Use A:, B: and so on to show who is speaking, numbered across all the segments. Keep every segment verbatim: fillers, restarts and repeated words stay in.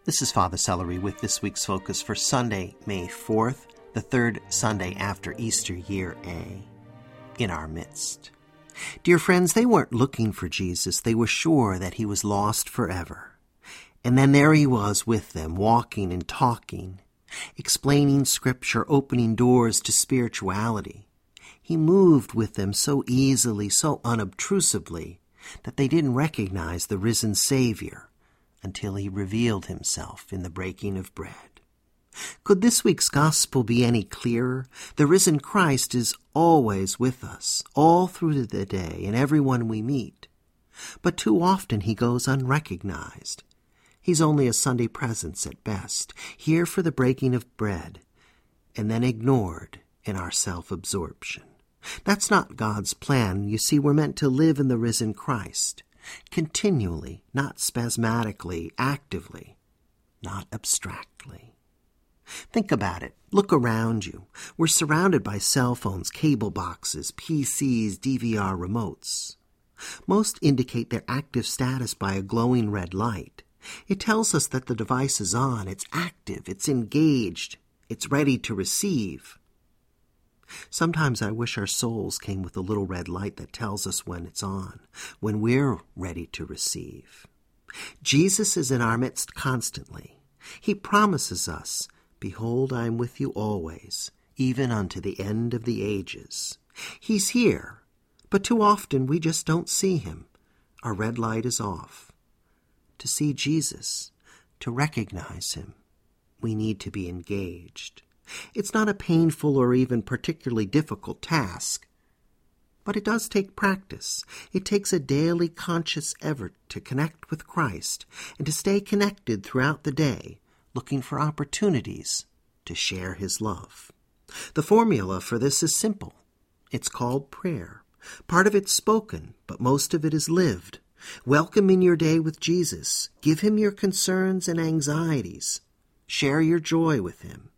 A: This is Father Celery with this week's focus for Sunday, May fourth, the third Sunday after Easter, year A, in our midst. Dear friends, they weren't looking for Jesus. They were sure that he was lost forever. And then there he was with them, walking and talking, explaining Scripture, opening doors to spirituality. He moved with them so easily, so unobtrusively, that they didn't recognize the risen Savior until he revealed himself in the breaking of bread. Could this week's gospel be any clearer? The risen Christ is always with us, all through the day and everyone we meet. But too often he goes unrecognized. He's only a Sunday presence at best, here for the breaking of bread, and then ignored in our self-absorption. That's not God's plan. You see, we're meant to live in the risen Christ, continually, not spasmodically, actively, not abstractly. Think about it. Look around you. We're surrounded by cell phones, cable boxes, P Cs, D V R remotes. Most indicate their active status by a glowing red light. It tells us that the device is on, it's active, it's engaged, it's ready to receive. Sometimes I wish our souls came with a little red light that tells us when it's on, when we're ready to receive. Jesus is in our midst constantly. He promises us, "Behold, I am with you always, even unto the end of the ages." He's here, but too often we just don't see him. Our red light is off. To see Jesus, to recognize him, we need to be engaged. It's not a painful or even particularly difficult task, but it does take practice. It takes a daily conscious effort to connect with Christ and to stay connected throughout the day, looking for opportunities to share his love. The formula for this is simple. It's called prayer. Part of it's spoken, but most of it is lived. Welcome in your day with Jesus. Give him your concerns and anxieties. Share your joy with him.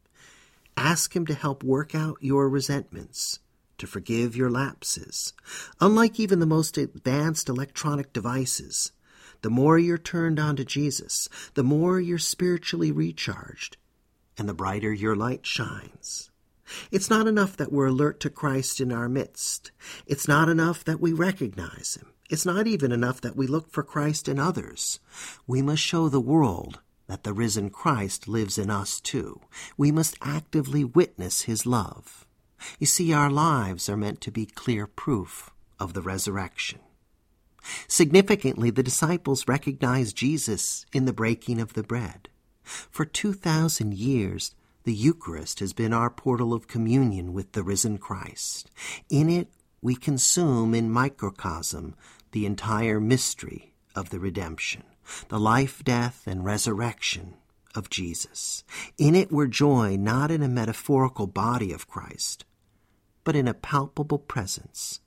A: Ask him to help work out your resentments, to forgive your lapses. Unlike even the most advanced electronic devices, the more you're turned on to Jesus, the more you're spiritually recharged, and the brighter your light shines. It's not enough that we're alert to Christ in our midst. It's not enough that we recognize him. It's not even enough that we look for Christ in others. We must show the world that the risen Christ lives in us too. We must actively witness his love. You see, our lives are meant to be clear proof of the resurrection. Significantly, the disciples recognized Jesus in the breaking of the bread. For two thousand years, the Eucharist has been our portal of communion with the risen Christ. In it, we consume in microcosm the entire mystery of the redemption, the life, death, and resurrection of Jesus. In it we're joined not in a metaphorical body of Christ, but in a palpable presence.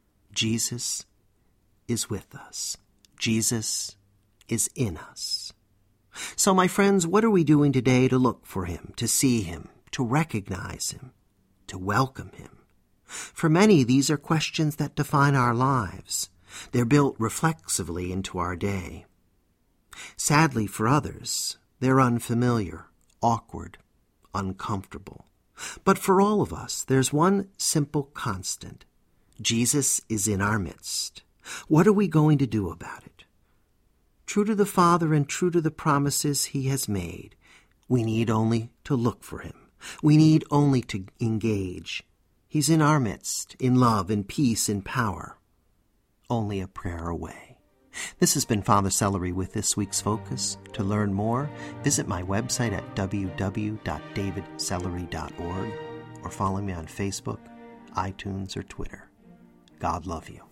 A: Jesus is with us. Jesus is in us. So, my friends, what are we doing today to look for him, to see him, to recognize him, to welcome him? For many, these are questions that define our lives. They're built reflexively into our day. Sadly, for others, they're unfamiliar, awkward, uncomfortable. But for all of us, there's one simple constant. Jesus is in our midst. What are we going to do about it? True to the Father and true to the promises he has made, we need only to look for him. We need only to engage. He's in our midst, in love, in peace, in power. Only a prayer away. This has been Father Celery with this week's focus. To learn more, visit my website at w w w dot david celery dot org or follow me on Facebook, iTunes, or Twitter. God love you.